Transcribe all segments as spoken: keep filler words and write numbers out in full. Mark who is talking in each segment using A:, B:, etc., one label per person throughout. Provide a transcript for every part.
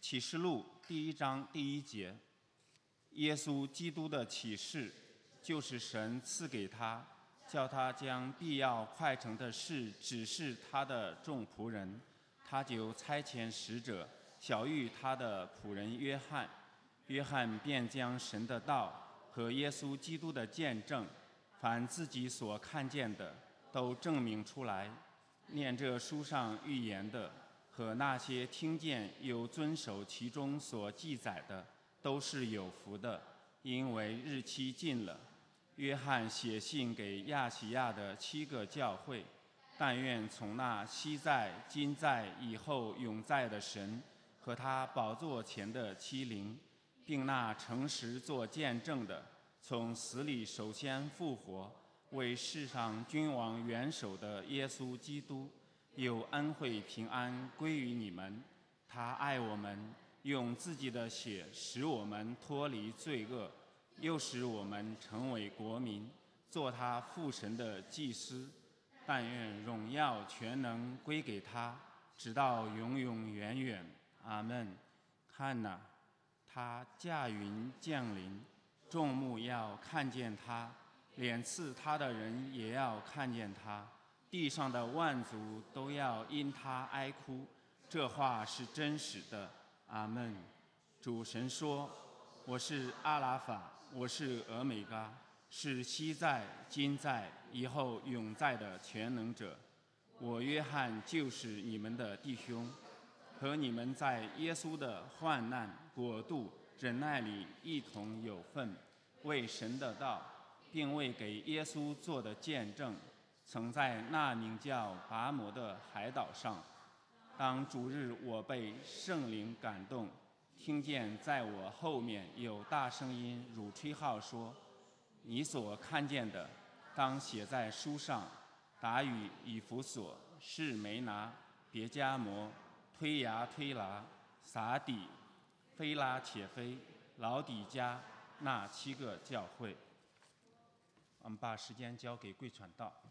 A: 启示录第一章第一节，耶稣基督的启示，就是神赐给他，叫他将必要快成的事指示他的众仆人。他就差遣使者晓谕他的仆人约翰，约翰便将神的道和耶稣基督的见证，凡自己所看见的，都证明出来。念这书上预言的和那些听见又遵守其中所记载的，都是有福的，因为日期近了。约翰写信给亚细亚的七个教会，但愿从那昔在、今在、以后永在的神和他宝座前的七灵，并那诚实作见证的，从死里首先复活，为世上君王元首的耶稣基督，有恩惠平安归于你们。他爱我们，用自己的血使我们脱离罪恶，又使我们成为国民，做他父神的祭司。但愿荣耀全能归给他，直到永永远远。阿们。看哪，他驾云降临，众目要看见他，脸刺他的人也要看见他，地上的万族都要因他哀哭。这话是真实的。阿们。主神说，我是阿拉法，我是俄美嘎，是昔在、今在、以后永在的全能者。我约翰就是你们的弟兄，和你们在耶稣的患难、国度、忍耐里一同有份，为神的道，并为给耶稣做的见证，曾在那名叫拔摩的海岛上。当主日，我被圣灵感动，听见在我后面有大声音如吹号说，你所看见的，当写在书上，达与以弗所、士梅拿、别迦摩、推牙推拿、撒底、菲拉且菲、老底加那七个教会。我们把时间交给贵传道。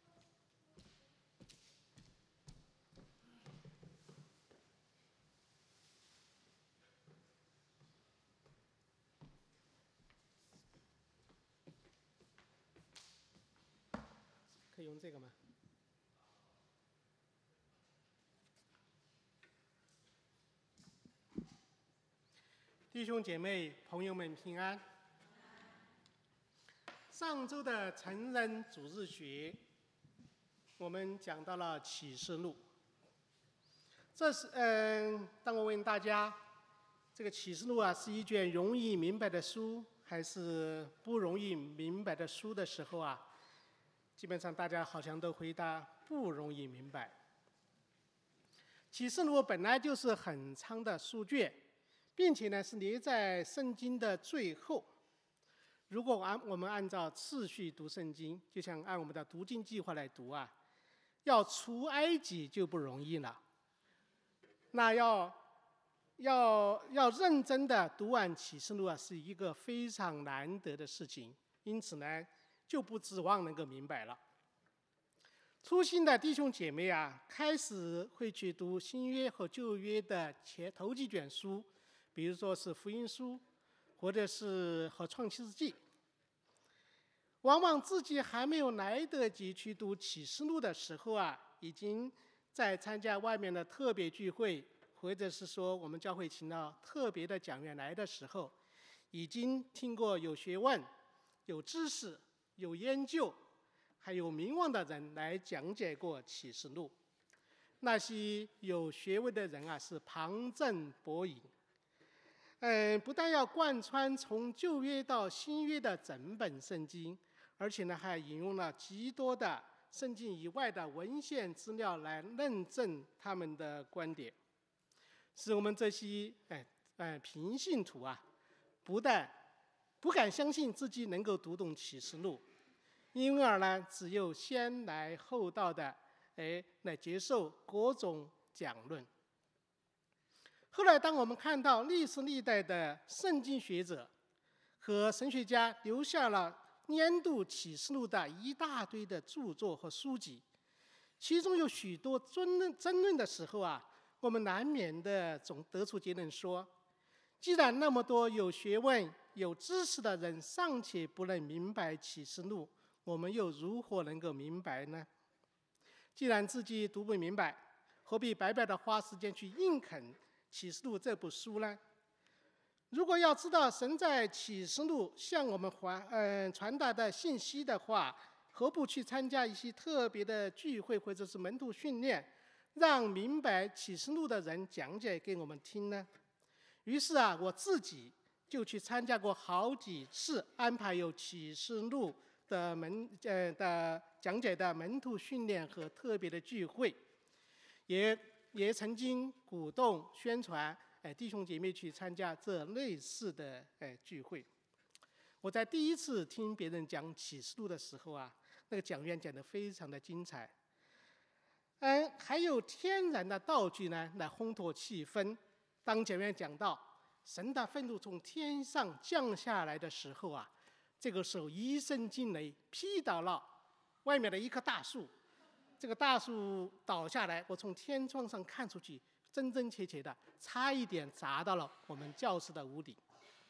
B: 可以用这个吗？弟兄姐妹、朋友们平安。上周的成人主日学，我们讲到了启示录。这是嗯，当我问大家，这个启示录啊是一卷容易明白的书，还是不容易明白的书的时候啊，基本上大家好像都回答不容易明白。启示录本来就是很长的书卷，并且呢是列在圣经的最后。如果按我们按照次序读圣经，就像按我们的读经计划来读啊，要出埃及就不容易了。那要要要认真的读完启示录啊，是一个非常难得的事情。因此呢，就不指望能够明白了。初心的弟兄姐妹啊，开始会去读新约和旧约的前头几卷书，比如说是福音书，或者是和创世纪。往往自己还没有来得及去读启示录的时候啊，已经在参加外面的特别聚会，或者是说我们教会请到特别的讲员来的时候，已经听过有学问、有知识、有研究还有名望的人来讲解过启示录。那些有学问的人啊，是旁征博引，嗯，不但要贯穿从旧约到新约的整本圣经，而且呢还引用了极多的圣经以外的文献资料来论证他们的观点，使我们这些哎哎平信徒啊，不但不敢相信自己能够读懂启示录，因而呢，只有先来后到的，哎，来接受各种讲论。后来，当我们看到历史历代的圣经学者和神学家留下了研读启示录的一大堆的著作和书籍，其中有许多争论争论的时候啊， 我们难免的总得出结论说，既然那么多有学问、有知识的人尚且不能明白启示录，我们又如何能够明白呢？既然自己读不明白，何必白白的花时间去硬啃启示录这部书呢？如果要知道神在启示录向我们传呃传达的信息的话，何不去参加一些特别的聚会或者是门徒训练，让明白启示录的人讲解给我们听呢？于是啊，我自己就去参加过好几次安排有启示录的门呃的讲解的门徒训练和特别的聚会，也也曾经鼓动宣传哎弟兄姐妹去参加这类似的哎聚会。我在第一次听别人讲启示录的时候啊，那个讲员讲得非常的精彩，嗯，还有天然的道具呢来烘托气氛。当讲员讲到神的愤怒从天上降下来的时候啊，这个时候一声惊雷劈倒了外面的一棵大树，这个大树倒下来，我从天窗上看出去，真真切切的差一点砸到了我们教室的屋顶。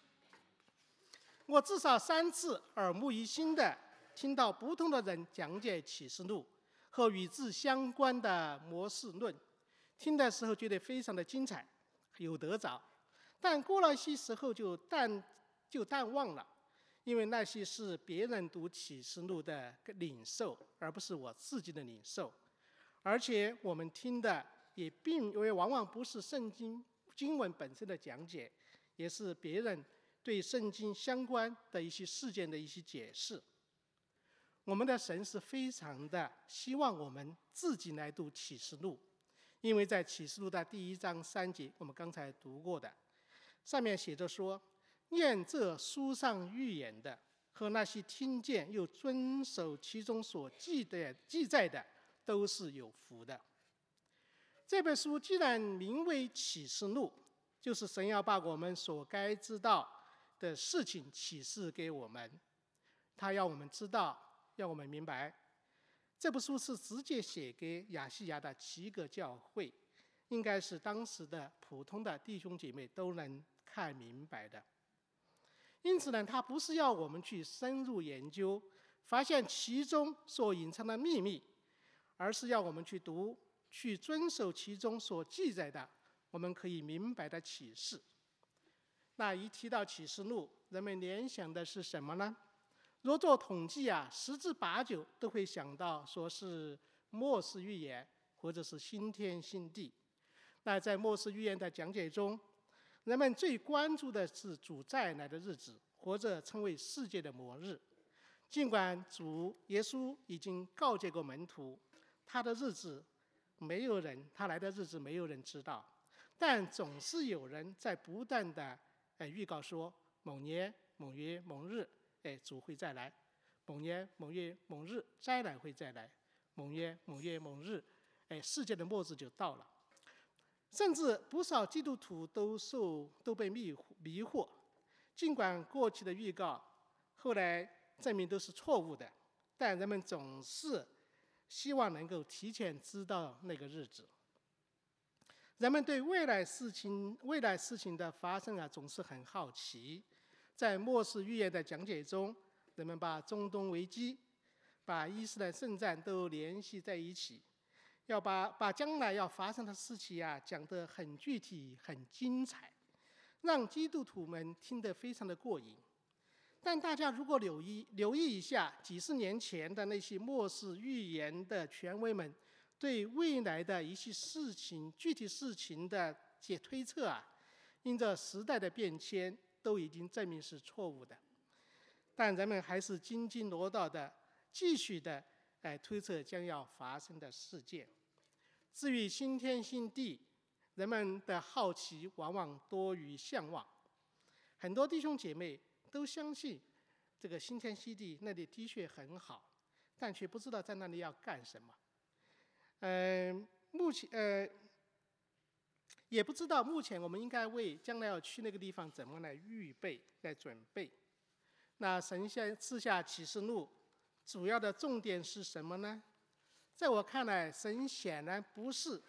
B: 我至少三次耳目一新的听到不同的人讲解启示录和与之相关的模式论，听的时候觉得非常的精彩，有得着，但过了一些时候就淡就淡忘了，因为那些是别人读启示录的领受，而不是我自己的领受。而且我们听的也并因为往往不是圣经经文本身的讲解，也是别人对圣经相关的一些事件的一些解释。我们的神是非常的希望我们自己来读启示录，因为在启示录的第一章三节，我们刚才读过的，上面写着说，念这书上预言的和那些听见又遵守其中所记的记载的，都是有福的。这本书既然名为启示录，就是神要把我们所该知道的事情启示给我们，他要我们知道，要我们明白。这部书是直接写给亚细亚的七个教会，应该是当时的普通的弟兄姐妹都能看明白的。因此呢，它不是要我们去深入研究，发现其中所隐藏的秘密，而是要我们去读，去遵守其中所记载的，我们可以明白的启示。那一提到启示录，人们联想的是什么呢？若做统计啊，十之八九都会想到说是末世预言，或者是新天新地。那在末世预言的讲解中，人们最关注的是主再来的日子，或者称为世界的末日。尽管主耶稣已经告诫过门徒，他的日子没有人，他来的日子没有人知道，但总是有人在不断的哎预告说，某年某月某日，哎主会再来；某年某月某日，灾难会再来；某年某月某日，哎世界的末日就到了。甚至不少基督徒都受都被迷迷惑，尽管过去的预告后来证明都是错误的，但人们总是希望能够提前知道那个日子。人们对未来事情未来事情的发生啊，总是很好奇。在末世预言的讲解中，人们把中东危机、把伊斯兰圣战都联系在一起，要把把将来要发生的事情啊讲得很具体、很精彩，让基督徒们听得非常的过瘾。但大家如果留意留意一下几十年前的那些末世预言的权威们对未来的一些事情、具体事情的解推测啊，因着时代的变迁，都已经证明是错误的。但人们还是津津乐道的继续的哎推测将要发生的事件。至于新天新地，人们的好奇往往多于向往。很多弟兄姐妹都相信这个新天新地那里的确很好，但却不知道在那里要干什么。嗯、呃，目前呃也不知道目前我们应该为将来要去那个地方怎么来预备、来准备。那神先赐下启示录，主要的重点是什么呢？在我看来，神显然不是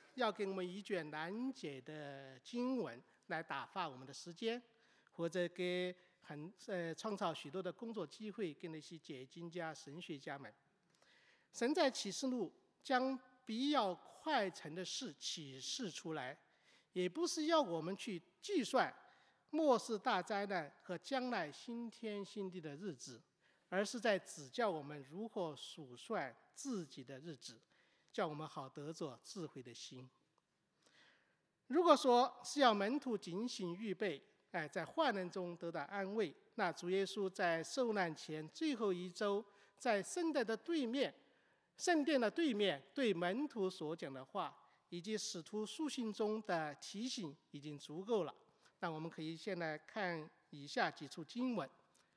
B: 要给我们一卷难解的经文来打发我们的时间，或者给很呃创造许多的工作机会给那些解经家、神学家们。神在启示录将必要快成的事启示出来，也不是要我们去计算末世大灾难和将来新天新地的日子，而是在指教我们如何数算自己的日子，叫我们好得着智慧的心。如果说是要门徒警醒预备，哎，在患难中得到安慰，那主耶稣在受难前最后一周，在圣殿的对面，圣殿的对面对门徒所讲的话，以及使徒书信中的提醒已经足够了。那我们可以先来看以下几处经文。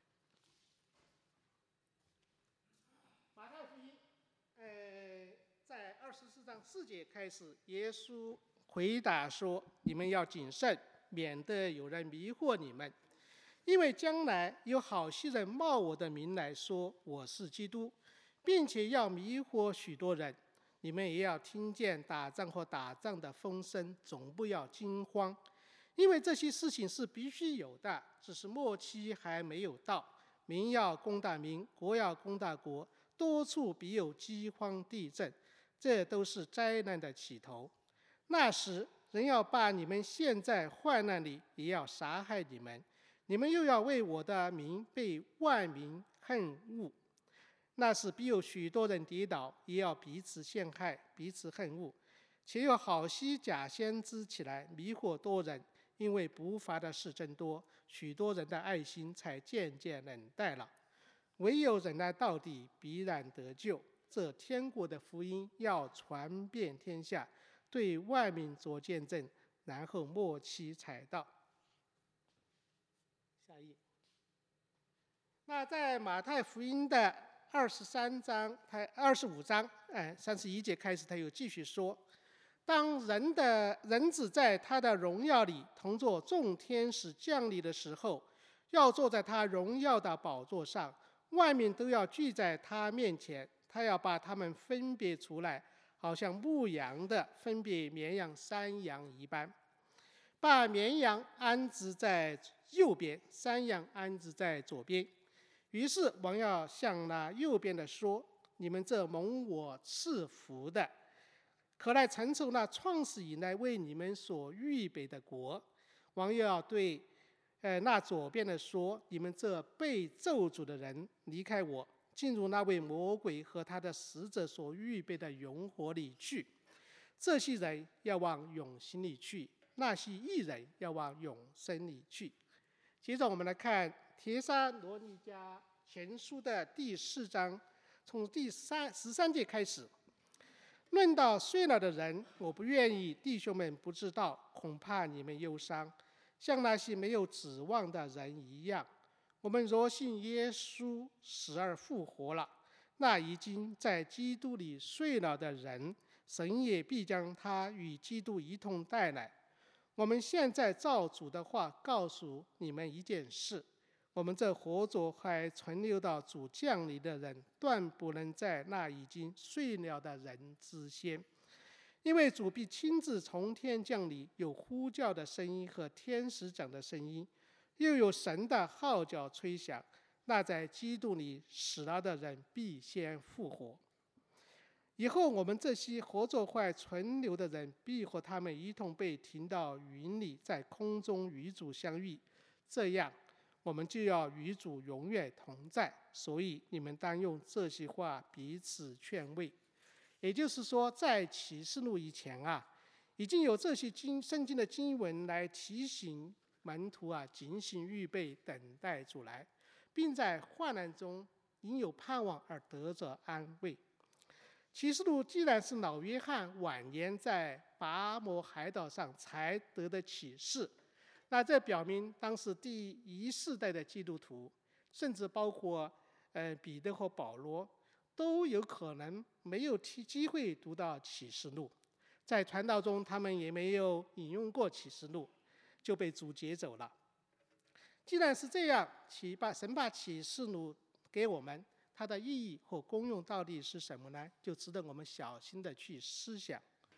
B: 马太福音，呃，在二十四章四节开始，耶稣回答说：“你们要谨慎，免得有人迷惑你们，因为将来有好些人冒我的名来说我是基督，并且要迷惑许多人。你们也要听见打仗或打仗的风声，总不要惊慌，因为这些事情是必须有的，只是末期还没有到。民要攻打民，国要攻打国，多处必有饥荒、地震，这都是灾难的起头。那时人要把你们陷在患难里，也要杀害你们，你们又要为我的名被万民恨恶。那时必有许多人跌倒，也要彼此陷害，彼此恨恶。且有好些假先知起来，迷惑多人。因为不法的事真多，许多人的爱心才渐渐冷淡了。唯有忍耐到底，必然得救。这天国的福音要传遍天下，对万民做见证，然后末期才到。下一页。那在马太福音的二十三章，他二十五章，哎，三十一节开始，他又继续说。当人的人子在他的荣耀里同作众天使降临的时候，要坐在他荣耀的宝座上，万民都要聚在他面前，他要把他们分别出来，好像牧羊的分别绵羊山羊一般，把绵羊安置在右边，山羊安置在左边。于是王要向那右边的说：你们这蒙我赐福的，可来承受那创始以来为你们所预备的国。王又要对呃那左边的说：你们这被咒诅的人，离开我，进入那位魔鬼和他的使者所预备的永火里去。这些人要往永刑里去，那些义人要往永生里去。接着我们来看帖撒罗尼迦前书的第四章，从第三十三节开始。论到睡了的人，我不愿意弟兄们不知道，恐怕你们忧伤，像那些没有指望的人一样。我们若信耶稣死而复活了，那已经在基督里睡了的人，神也必将他与基督一同带来。我们现在照主的话告诉你们一件事：我们这活着还存留到主降临的人，断不能在那已经睡了的人之先。因为主必亲自从天降临，有呼叫的声音和天使长的声音，又有神的号角吹响。那在基督里死了的人必先复活。以后我们这些活着还存留的人，必和他们一同被提到云里，在空中与主相遇。这样我们就要与主永远同在。所以你们当用这些话彼此劝慰。也就是说，在启示录以前啊，已经有这些经圣经的经文来提醒门徒啊，警醒预备，等待主来，并在患难中因有盼望而得着安慰。启示录既然是老约翰晚年在拔摩海岛上才得的启示，那这表明当时第一世代的基督徒，甚至包括呃彼得和保罗，都有可能没有机会读到启示录，在传道中他们也没有引用过启示录，就被主接走了。既然是这样，启把神把启示录给我们，它的意义和功用到底是什么呢？就值得我们小心的去思想。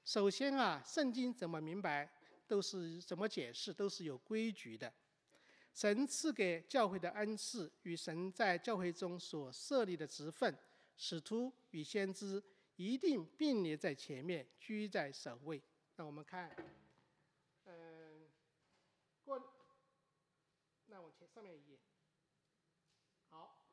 B: 首先啊，圣经怎么明白，都是怎么解释，都是有规矩的。神赐给教会的恩赐与神在教会中所设立的职分，使徒与先知一定并列在前面，居在首位。那我们看，嗯，过，那往前上面一页。好，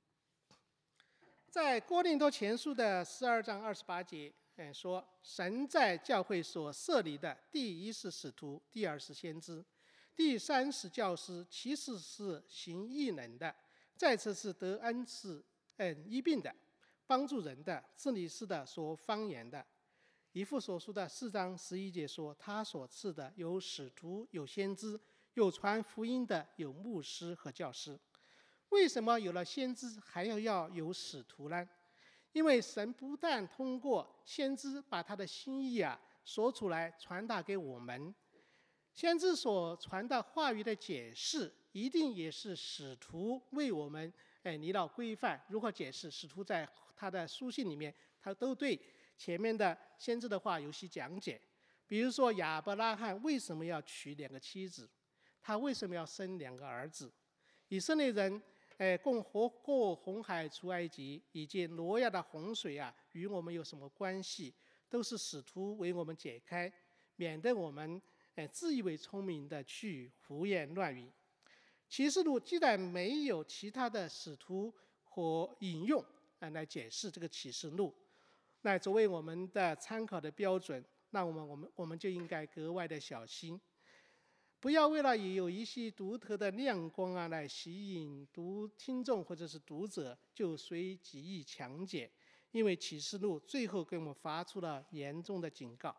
B: 在哥林多前书的十二章二十八节，嗯，说神在教会所设立的，第一是使徒，第二是先知，第三是教师，其次是行异能的，再次是得恩赐、嗯医病的，帮助人的，治理事的，说方言的。以弗所书的四章十一节说，他所赐的有使徒，有先知，有传福音的，有牧师和教师。为什么有了先知还要要有使徒呢？因为神不但通过先知把他的心意啊说出来传达给我们，先知所传的话语的解释一定也是使徒为我们哎拟了规范如何解释。使徒在他的书信里面，他都对前面的先知的话有些讲解。比如说亚伯拉罕为什么要娶两个妻子，他为什么要生两个儿子，以色列人哎，共活过红海出埃及，以及挪亚的洪水啊，与我们有什么关系？都是使徒为我们解开，免得我们哎自以为聪明的去胡言乱语。启示录既然没有其他的使徒和引用啊来解释这个启示录，那作为我们的参考的标准，那我们我们我们就应该格外的小心。不要为了有一些独特的亮光啊来吸引读听众或者是读者，就随己意强解。因为启示录最后给我们发出了严重的警告。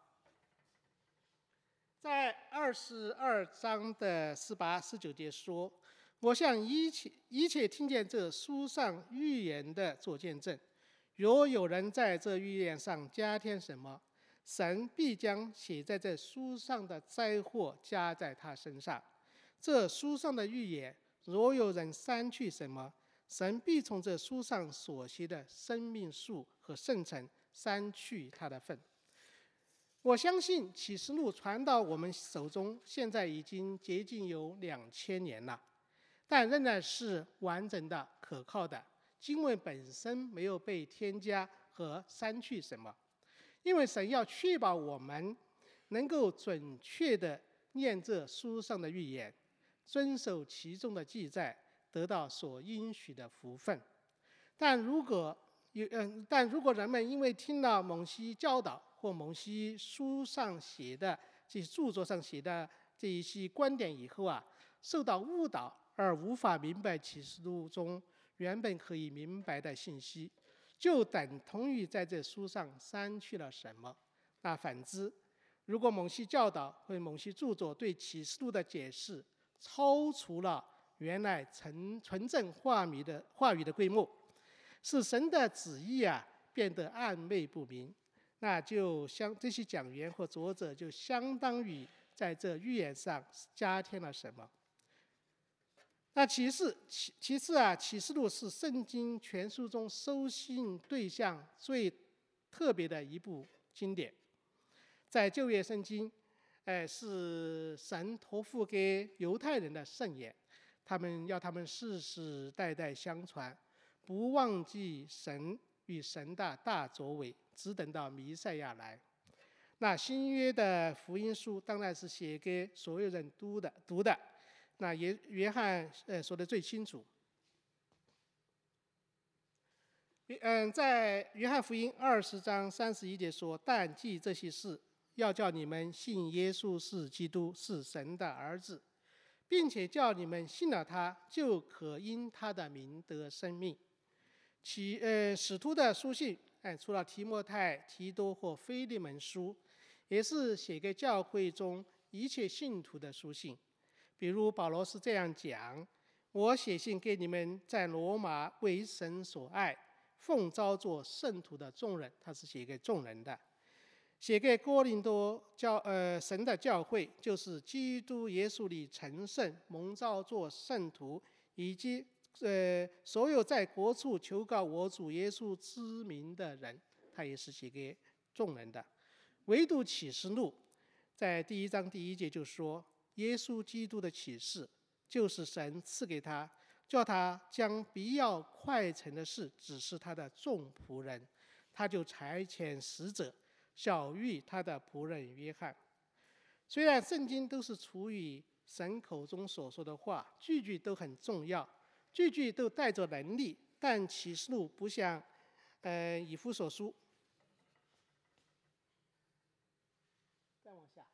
B: 在二十二章的十八、十九节说：“我向一切一切听见这书上预言的做见证，若有人在这预言上加添什么，神必将写在这书上的灾祸加在他身上。这书上的预言，若有人删去什么，神必从这书上所写的生命树和圣城删去他的份。”我相信启示录传到我们手中，现在已经接近有两千年了，但仍然是完整的、可靠的。经文本身没有被添加和删去什么。因为神要确保我们能够准确地念这书上的预言，遵守其中的记载，得到所应许的福分。但如果有嗯，但如果人们因为听了某些教导或某些书上写的这些著作上写的这一些观点以后啊，受到误导而无法明白启示录中原本可以明白的信息，就等同于在这书上删去了什么。那反之，如果某些教导或某些著作对启示录的解释超出了原来纯纯正话语的话语的规模，使神的旨意啊变得暧昧不明，那就相这些讲员或作者就相当于在这预言上加添了什么。那其次，其其次啊，启示录是圣经全书中收信对象最特别的一部经典。在旧约圣经，哎，是神托付给犹太人的圣言，他们要他们世世代代相传，不忘记神与神的大作为，只等到弥赛亚来。那新约的福音书当然是写给所有人读的读的。那约约翰呃说的最清楚。嗯，在约翰福音二十章三十一节说：“但记这些事，要叫你们信耶稣是基督，是神的儿子，并且叫你们信了他，就可因他的名得生命。”其呃使徒的书信，哎，除了提摩太、提多或腓利门书，也是写给教会中一切信徒的书信。比如保罗是这样讲：“我写信给你们在罗马为神所爱，奉召做圣徒的众人。”他是写给众人的。写给哥林多教呃神的教会，就是基督耶稣里成圣、蒙召做圣徒，以及呃所有在各处求告我主耶稣之名的人，他也是写给众人的。 唯独启示录在第一章第一节就说，耶稣基督的启示就是神赐给他，叫他将必要快成的事指示他的众仆人，他就差遣使者晓谕他的仆人约翰。虽然圣经都是出于神口中所说的话，句句都很重要，句句都带着能力，但启示录不像呃以弗所书，再往下，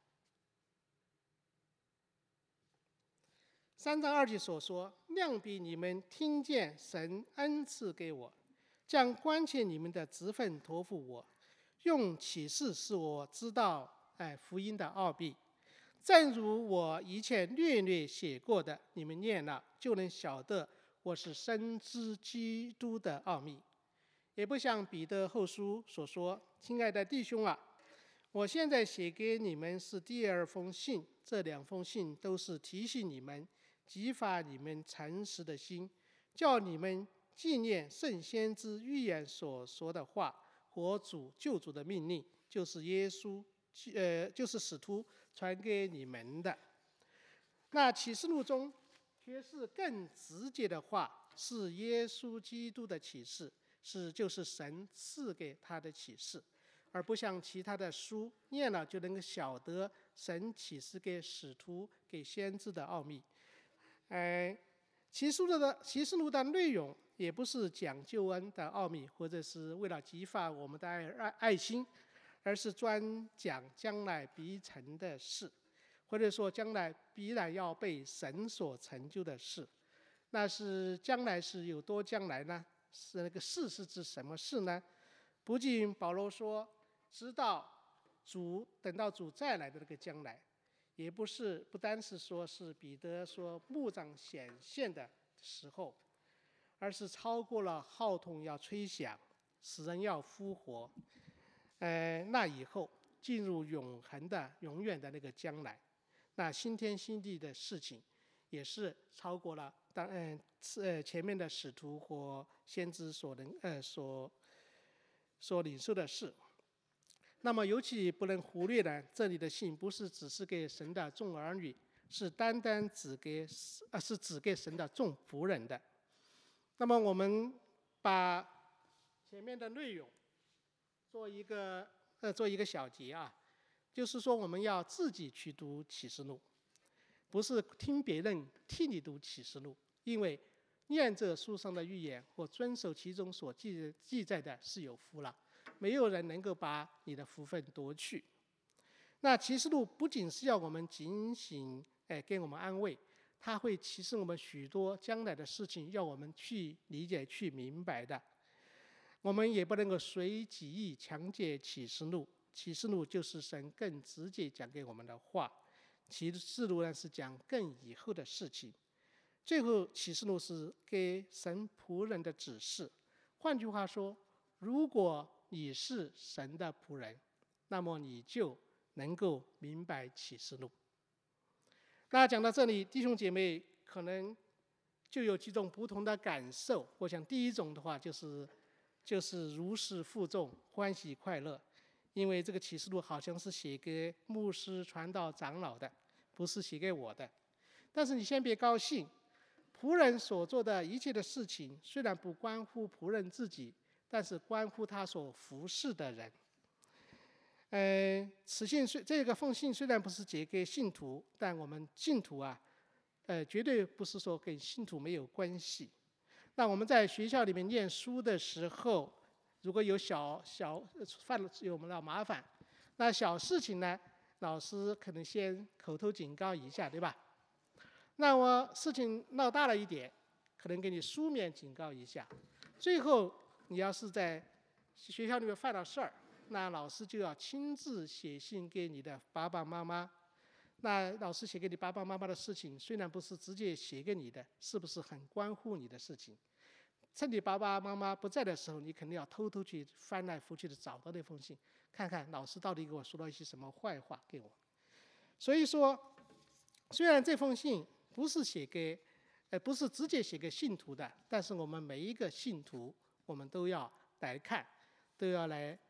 B: 三章二节所说，量比你们听见神恩赐给我，将关切你们的职分托付我，用启示使我知道哎福音的奥秘。正如我以前略略写过的，你们念了就能晓得我是深知基督的奥秘。也不像彼得后书所说，亲爱的弟兄啊，我现在写给你们是第二封信，这两封信都是提醒你们，激发你们诚实的心，叫你们纪念圣先知预言所说的话和主救主的命令，就是耶稣呃，就是使徒传给你们的。那启示录中却是更直接的话，是耶稣基督的启示，是就是神赐给他的启示，而不像其他的书念了就能够晓得神启示给使徒给先知的奥秘。呃，启示录的启示录的内容也不是讲救恩的奥秘，或者是为了激发我们的爱爱爱心，而是专讲将来必成的事，或者说将来必然要被神所成就的事。那是将来是有多将来呢？是那个事是指什么事呢？不仅保罗说直到主等到主再来的那个将来，也不是不单是说是彼得说幕长显现的时候，而是超过了号筒要吹响，死人要复活，呃，那以后进入永恒的永远的那个将来，那新天新地的事情也是超过了当嗯呃前面的使徒或先知所能呃所所领受的事。那么尤其不能忽略的，这里的信不是只是给神的众儿女，是单单只给啊是只给神的众仆人的。那么我们把前面的内容做一个呃做一个小结啊，就是说我们要自己去读启示录，不是听别人替你读启示录，因为念这书上的预言或遵守其中所记记载的是有福了，没有人能够把你的福分夺去。那启示录不仅是要我们警醒，哎，给我们安慰，它会启示我们许多将来的事情，要我们去理解、去明白的。我们也不能够随己意强解启示录，启示录就是神更直接讲给我们的话，启示录呢是讲更以后的事情。最后启示录是给神仆人的指示。换句话说，如果你是神的仆人，那么你就能够明白启示录。那讲到这里，弟兄姐妹可能就有几种不同的感受。我想第一种的话就是就是如释负重，欢喜快乐，因为这个启示录好像是写给牧师、传道、长老的，不是写给我的。但是你先别高兴，仆人所做的一切的事情，虽然不关乎仆人自己，但是关乎他所服侍的人。呃，此信虽这个封信虽然不是写给信徒，但我们信徒啊，呃，绝对不是说跟信徒没有关系。那我们在学校里面念书的时候，如果有小小犯了有我们的麻烦，那小事情呢，老师可能先口头警告一下，对吧？那我事情闹大了一点，可能给你书面警告一下。最后你要是在学校里面犯了事儿，那老师就要亲自写信给你的爸爸妈妈。那老师写给你爸爸妈妈的事情，虽然不是直接写给你的，是不是很关乎你的事情？趁你爸爸妈妈不在的时候，你肯定要偷偷去翻来覆去的找到那封信，看看老师到底给我说了一些什么坏话给我。所以说，虽然这封信不是写给，呃，不是直接写给信徒的，但是我们每一个信徒，我们都要来看，都要来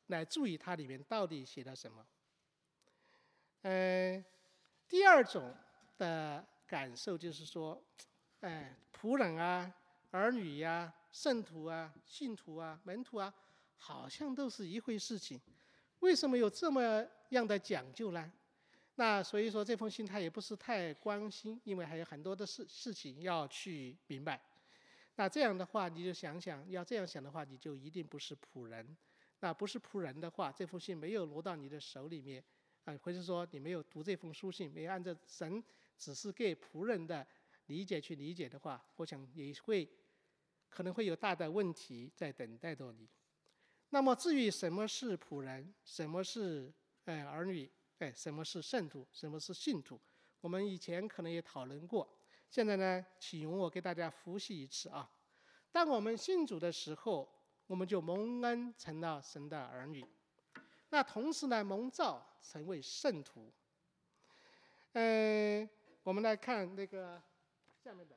B: 来注意它里面到底写了什么。呃，第二种的感受就是说，哎，仆人啊、儿女呀、啊、圣徒啊、信徒啊、门徒啊，好像都是一回事情，为什么有这么样的讲究呢？那所以说这封信他也不是太关心，因为还有很多的事事情要去明白。那这样的话，你就想想，要这样想的话，你就一定不是仆人。那不是仆人的话，这封信没有落到你的手里面，啊、呃，或者说你没有读这封书信，没有按照神只是给仆人的理解去理解的话，我想也会可能会有大的问题在等待着你。那么至于什么是仆人，什么是呃儿女，哎，什么是圣徒，什么是信徒，我们以前可能也讨论过。现在呢，请容我给大家复习一次啊。当我们信主的时候，我们就蒙恩成了神的儿女。那同时呢，蒙召成为圣徒。嗯、呃，我们来看那个下面的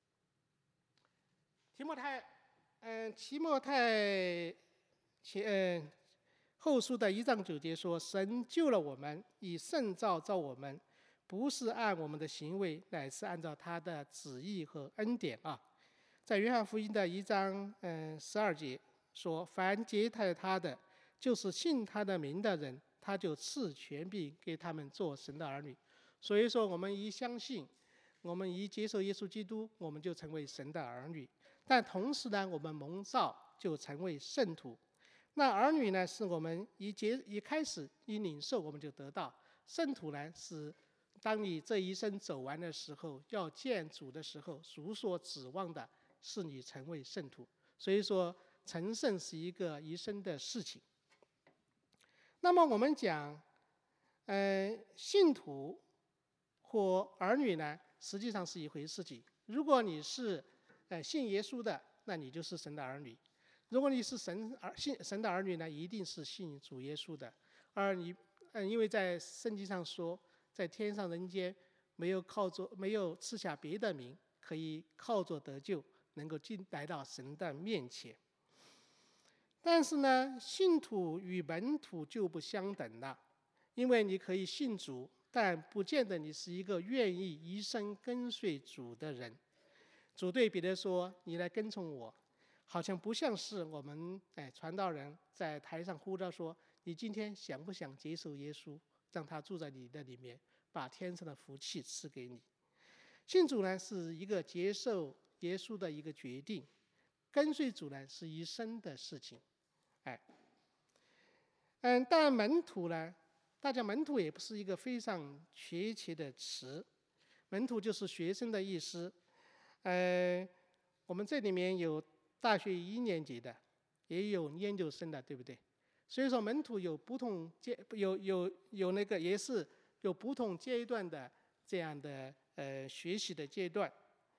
B: 提摩太，嗯、呃，提摩太前嗯、呃、后书的一章九节说：“神救了我们，以圣召召我们。”不是按我们的行为，乃是按照他的旨意和恩典啊。在约翰福音的一章嗯十二节说：“凡接待他的，就是信他的名的人，他就赐权柄给他们做神的儿女。”所以说，我们一相信，我们一接受耶稣基督，我们就成为神的儿女。但同时呢，我们蒙召就成为圣徒。那儿女呢，是我们一接一开始一领受我们就得到；圣徒呢，是当你这一生走完的时候，要见主的时候，主所指望的是你成为圣徒。所以说，成圣是一个一生的事情。那么我们讲，呃，信徒或儿女呢，实际上是一回事情。如果你是呃信耶稣的，那你就是神的儿女；如果你是神儿信神的儿女呢，一定是信主耶稣的。而你，嗯，因为在圣经上说，在天上人间没有靠着没有赐下别的名，可以靠着得救，能够进来到神的面前。但是呢，信徒与门徒就不相等了，因为你可以信主，但不见得你是一个愿意一生跟随主的人。主对彼得说：“你来跟从我。”好像不像是我们哎传道人在台上呼召说：“你今天想不想接受耶稣？”让他住在你的里面，把天上的福气赐给你。信主呢是一个接受耶稣的一个决定，跟随主呢是一生的事情。哎，嗯，但门徒呢，大家门徒也不是一个非常确切的词，门徒就是学生的意思。呃，我们这里面有大学一年级的，也有研究生的，对不对？所以说门徒有不同阶有有有那个也是有不同阶段的这样的呃学习的阶段。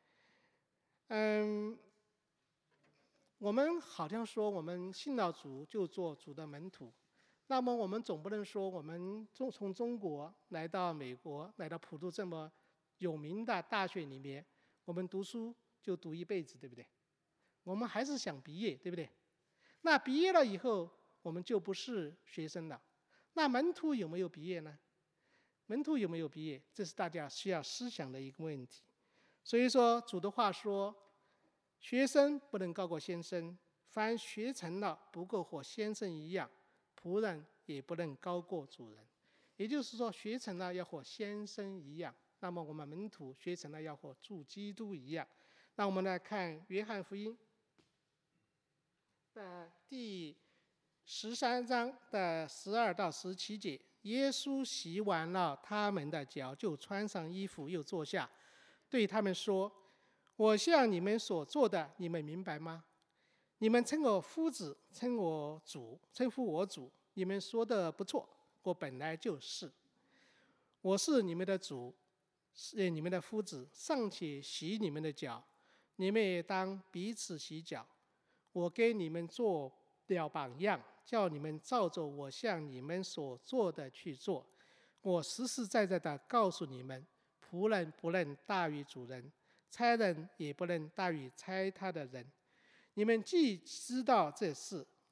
B: 嗯，我们好像说我们信了主就做主的门徒，那么我们总不能说我们中从中国来到美国来到普渡这么有名的大学里面，我们读书就读一辈子，对不对？我们还是想毕业，对不对？那毕业了以后，我们就不是学生了。那门徒有没有毕业呢？门徒有没有毕业？这是大家需要思想的一个问题。所以说，主的话说，学生不能高过先生，凡学成了不够和先生一样，仆人也不能高过主人。也就是说，学成了要和先生一样，那么我们门徒学成了要和主基督一样。那我们来看约翰福音的第十三章的十二到十七节，耶稣洗完了他们的脚，就穿上衣服，又坐下，对他们说：“我向你们所做的，你们明白吗？你们称我夫子，称我主，称呼我主，你们说的不错，我本来就是。我是你们的主，是你们的夫子，尚且洗你们的脚，你们也当彼此洗脚。我给你们做了榜样，叫你们照着我向你们所做的去做。我实实在在地告诉你们，仆人不能大于主人，差人也不能大于差他的人。你们既知道这事，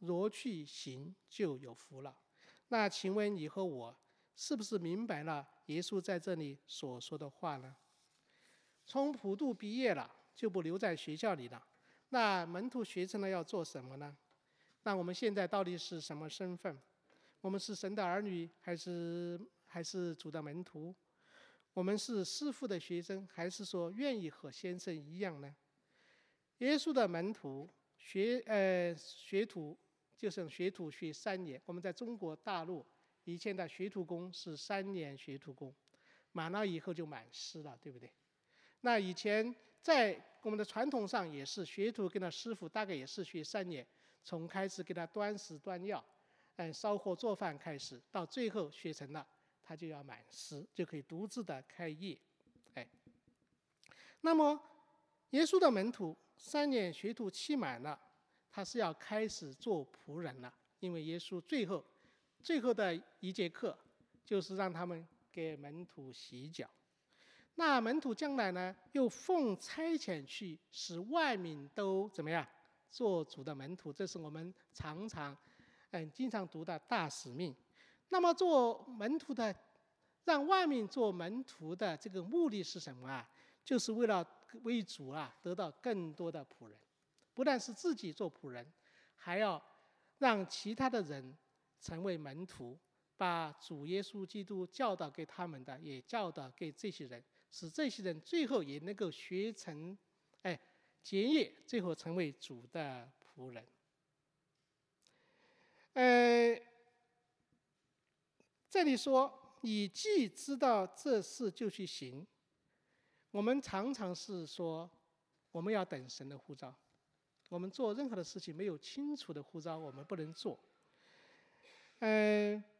B: 若去行，就有福了。那请问你和我是不是明白了耶稣在这里所说的话呢？从普渡毕业了，就不留在学校里了。那门徒学成了要做什么呢？那我们现在到底是什么身份？我们是神的儿女，还是还是主的门徒？我们是师父的学生，还是说愿意和先生一样呢？耶稣的门徒学呃学徒就是学徒学三年。我们在中国大陆以前的学徒工是三年学徒工，满了以后就满师了，对不对？那以前在我们的传统上也是学徒跟他师傅大概也是学三年，从开始给他端食端药，嗯，烧火做饭开始，到最后学成了，他就要满师，就可以独自的开业。哎，那么耶稣的门徒三年学徒期满了，他是要开始做仆人了，因为耶稣最后最后的一节课就是让他们给门徒洗脚。那门徒将来呢，又奉差遣去，使万民都怎么样做主的门徒，这是我们常常嗯经常读的大使命。那么做门徒的，让万民做门徒的这个目的是什么啊？就是为了为主啊得到更多的仆人，不但是自己做仆人，还要让其他的人成为门徒，把主耶稣基督教导给他们的也教导给这些人，使这些人最后也能够学成，哎，结业，最后成为主的仆人。呃，这里说你既知道这事就去行。我们常常是说我们要等神的呼召，我们做任何的事情没有清楚的呼召我们不能做。嗯、呃，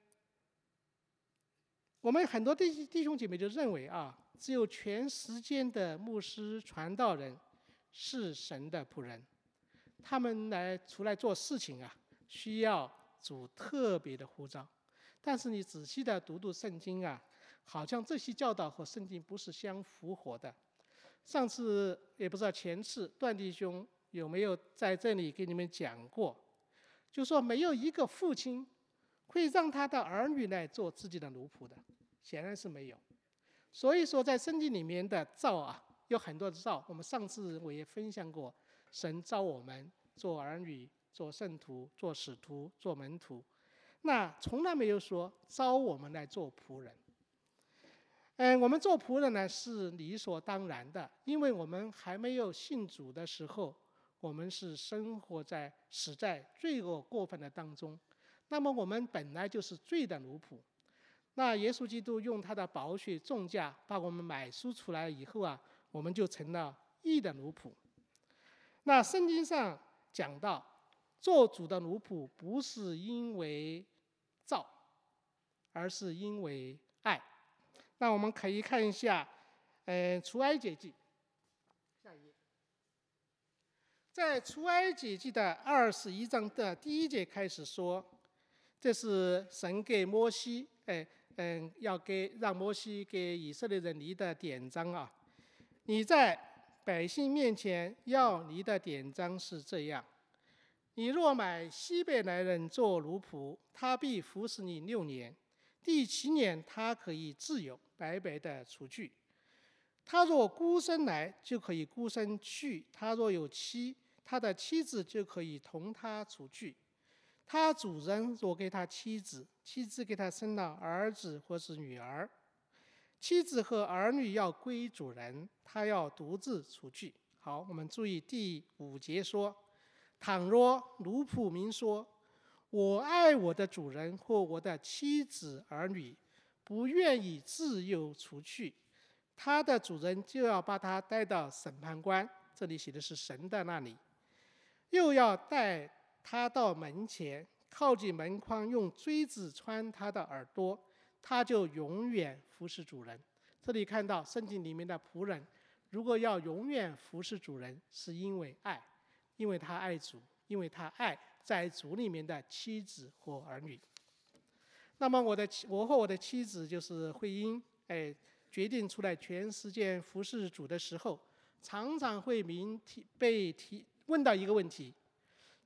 B: 我们很多弟弟兄姐妹就认为啊，只有全时间的牧师传道人是神的仆人，他们来出来做事情啊，需要主特别的呼召。但是你仔细的读读圣经啊，好像这些教导和圣经不是相符合的。上次也不知道前次段弟兄有没有在这里给你们讲过，就说没有一个父亲会让他的儿女来做自己的奴仆的，显然是没有。所以说在圣经里面的召啊，有很多的召，我们上次我也分享过，神召我们做儿女、做圣徒、做使徒、做门徒，那从来没有说召我们来做仆人。嗯，我们做仆人呢是理所当然的，因为我们还没有信主的时候，我们是生活在死在罪恶过犯的当中，那么我们本来就是罪的奴仆。那耶稣基督用他的宝血重价把我们买赎出来以后啊，我们就成了义的奴仆。那圣经上讲到，做主的奴仆不是因为召，而是因为爱。那我们可以看一下，呃，出埃及记，下一页，在出埃及记的二十一章的第一节开始说，这是神给摩西，哎，嗯，要给让摩西给以色列人立的典章啊。你在百姓面前要立的典章是这样：你若买西北来人做奴仆，他必服侍你六年。第七年，他可以自由白白的出去。他若孤身来，就可以孤身去；他若有妻，他的妻子就可以同他出去。他主人若给他妻子，妻子给他生了儿子或是女儿，妻子和儿女要归主人，他要独自出去。好，我们注意第五节说：倘若奴仆民说，我爱我的主人或我的妻子儿女，不愿意自由出去，他的主人就要把他带到审判官，这里写的是神的那里，又要带他到门前，靠近门框，用锥子穿他的耳朵，他就永远服侍主人。这里看到圣经里面的仆人，如果要永远服侍主人，是因为爱，因为他爱主，因为他爱在主里面的妻子或儿女。那么我的我和我的妻子就是慧英，哎，决定出来全时间服侍主的时候，常常会明提被提问到一个问题，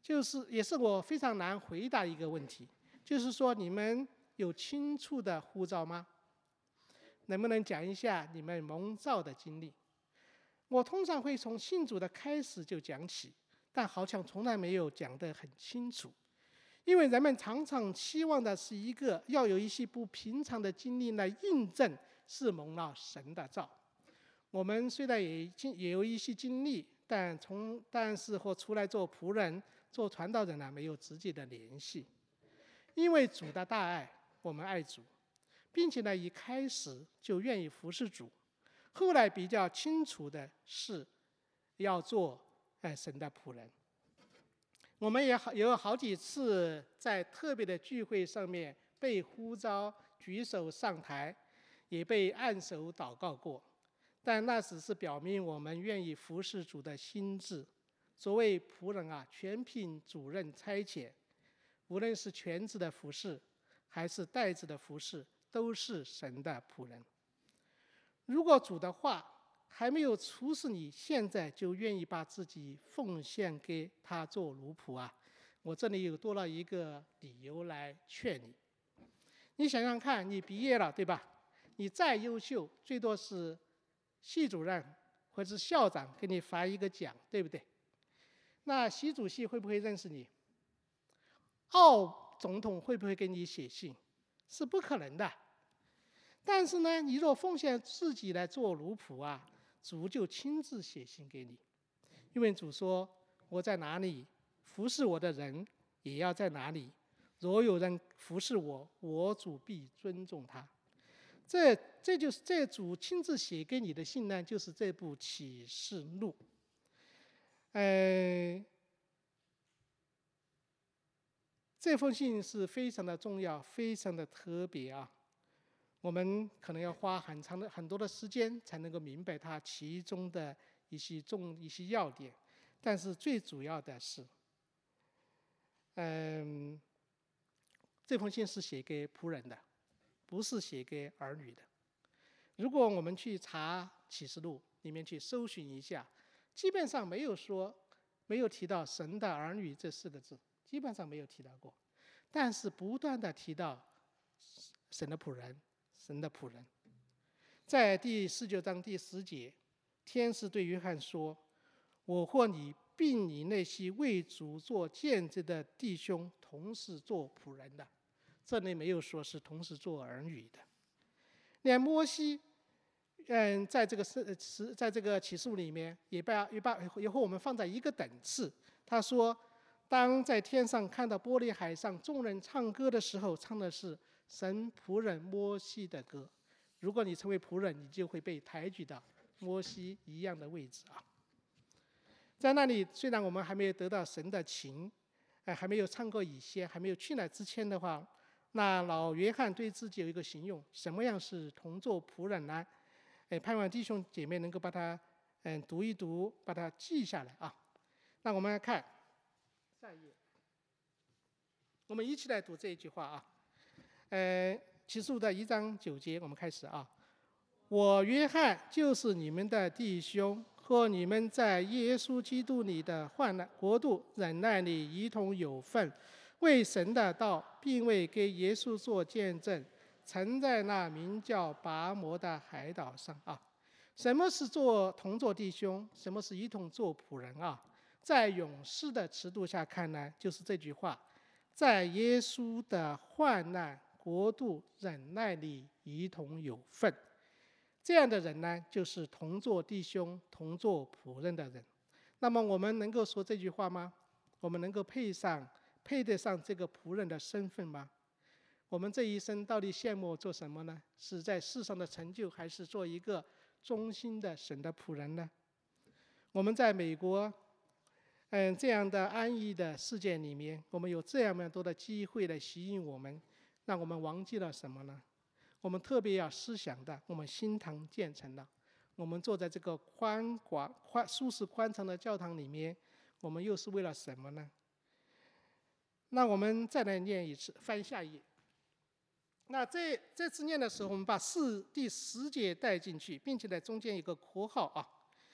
B: 就是也是我非常难回答一个问题，就是说你们有清楚的呼召吗？能不能讲一下你们蒙召的经历？我通常会从信主的开始就讲起，但好像从来没有讲得很清楚。因为人们常常期望的是一个要有一些不平常的经历来印证是蒙了神的召。我们虽然也也有一些经历，但从但是和出来做仆人、做传道人呢没有直接的联系。因为主的大爱，我们爱主，并且呢一开始就愿意服侍主。后来比较清楚的是要做哎神的仆人。我们也好有好几次在特别的聚会上面被呼召举手上台，也被按手祷告过，但那只是表明我们愿意服侍主的心志。所谓仆人啊，全凭主任差遣，无论是全职的服侍还是代职的服侍，都是神的仆人。如果主的话还没有处死你，现在就愿意把自己奉献给他做奴仆啊！我这里有多了一个理由来劝你。你想想看，你毕业了，对吧？你再优秀，最多是系主任或者是校长给你发一个奖，对不对？那习主席会不会认识你？奥总统会不会给你写信？是不可能的。但是呢，你若奉献自己来做奴仆啊，主就亲自写信给你，因为主说：“我在哪里，服侍我的人也要在哪里。若有人服侍我，我主必尊重他。”这这就是这主亲自写给你的信呢，就是这部启示录。呃，这封信是非常的重要，非常的特别啊。我们可能要花很长的很多的时间才能够明白它其中的一些重一些要点，但是最主要的是，嗯，这封信是写给仆人的，不是写给儿女的。如果我们去查启示录里面去搜寻一下，基本上没有说没有提到神的儿女这四个字，基本上没有提到过，但是不断的提到神的仆人。神的仆人，在第十九章第十节，天使对约翰说：“我和你并你那些为主做见证的弟兄，同是做仆人的。”这里没有说是同时做儿女的。连摩西，嗯，在这个是在这个启示录里面，也把也把也和我们放在一个等次。他说：“当在天上看到玻璃海上众人唱歌的时候，唱的是神仆人摩西的歌。如果你成为仆人，你就会被抬举到摩西一样的位置啊。”在那里，虽然我们还没有得到神的情，哎，还没有唱过以先，还没有去那之前的话，那老约翰对自己有一个形容：什么样是同做仆人呢？哎，盼望弟兄姐妹能够把它嗯读一读，把它记下来啊。那我们来看下一页，我们一起来读这一句话啊。呃，启示录的一章九节，我们开始啊。我约翰就是你们的弟兄，和你们在耶稣基督里的患难国度忍耐里一同有份，为神的道，并为给耶稣做见证，曾在那名叫拔摩的海岛上啊。什么是做同做弟兄？什么是一同做仆人啊？在勇士的尺度下看呢，就是这句话：在耶稣的患难国度忍耐里一同有份。这样的人呢，就是同做弟兄、同做仆人的人。那么我们能够说这句话吗？我们能够配上配得上这个仆人的身份吗？我们这一生到底羡慕做什么呢？是在世上的成就，还是做一个忠心的神的仆人呢？我们在美国嗯，这样的安逸的世界里面，我们有这样多的机会来吸引我们，那我们忘记了什么呢？我们特别要思想的，我们心堂建成了，我们坐在这个宽广、宽舒适、宽敞的教堂里面，我们又是为了什么呢？那我们再来念一次，翻下一页。那这这次念的时候，我们把四第十节带进去，并且在中间有个括号啊。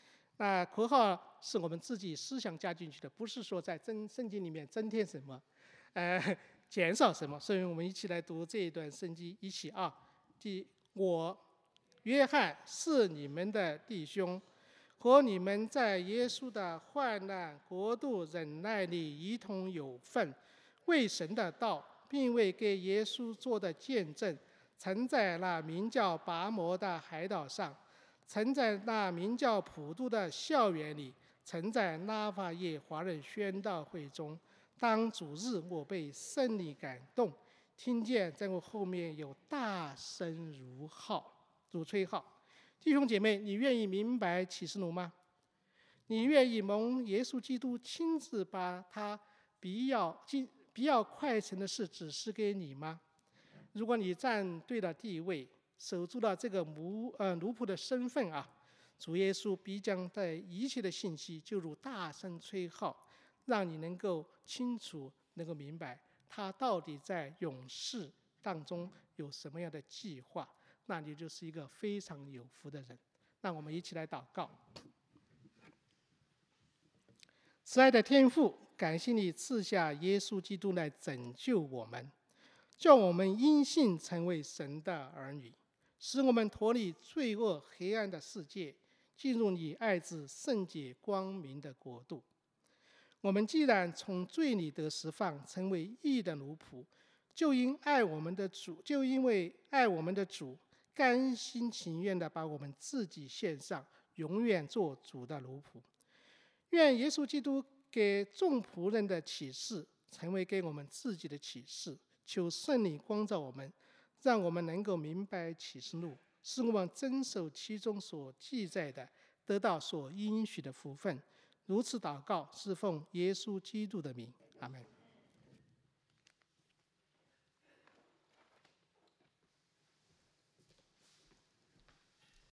B: 那括号是我们自己思想加进去的，不是说在真圣经里面增添什么，呃，减少什么。所以我们一起来读这一段圣经，一起啊。第我约翰是你们的弟兄，和你们在耶稣的患难、国度、忍耐里一同有份，为神的道，并为给耶稣做的见证，曾在那名叫拔摩的海岛上，曾在那名叫普渡的校园里，曾在拉法叶华人宣道会中。当主日，我被圣灵感动，听见在我后面有大声如号，如吹号。弟兄姐妹，你愿意明白启示录吗？你愿意蒙耶稣基督亲自把他必要必要快成的事指示给你吗？如果你站对了地位，守住了这个奴呃奴仆的身份啊，主耶稣必将在一切的信息就如大声吹号，让你能够清楚能够明白他到底在永世当中有什么样的计划，那你就是一个非常有福的人。那我们一起来祷告。慈爱的天父，感谢你赐下耶稣基督来拯救我们，叫我们因信成为神的儿女，使我们脱离罪恶黑暗的世界，进入你爱子圣洁光明的国度。我们既然从罪里得释放，成为义的奴仆，就因爱我们的主，就因为爱我们的主，甘心情愿地把我们自己献上，永远做主的奴仆。愿耶稣基督给众仆人的启示，成为给我们自己的启示。求圣灵光照我们，让我们能够明白启示录，使我们遵守其中所记载的，得到所应许的福分。如此祷告，是奉耶稣基督的名，阿们。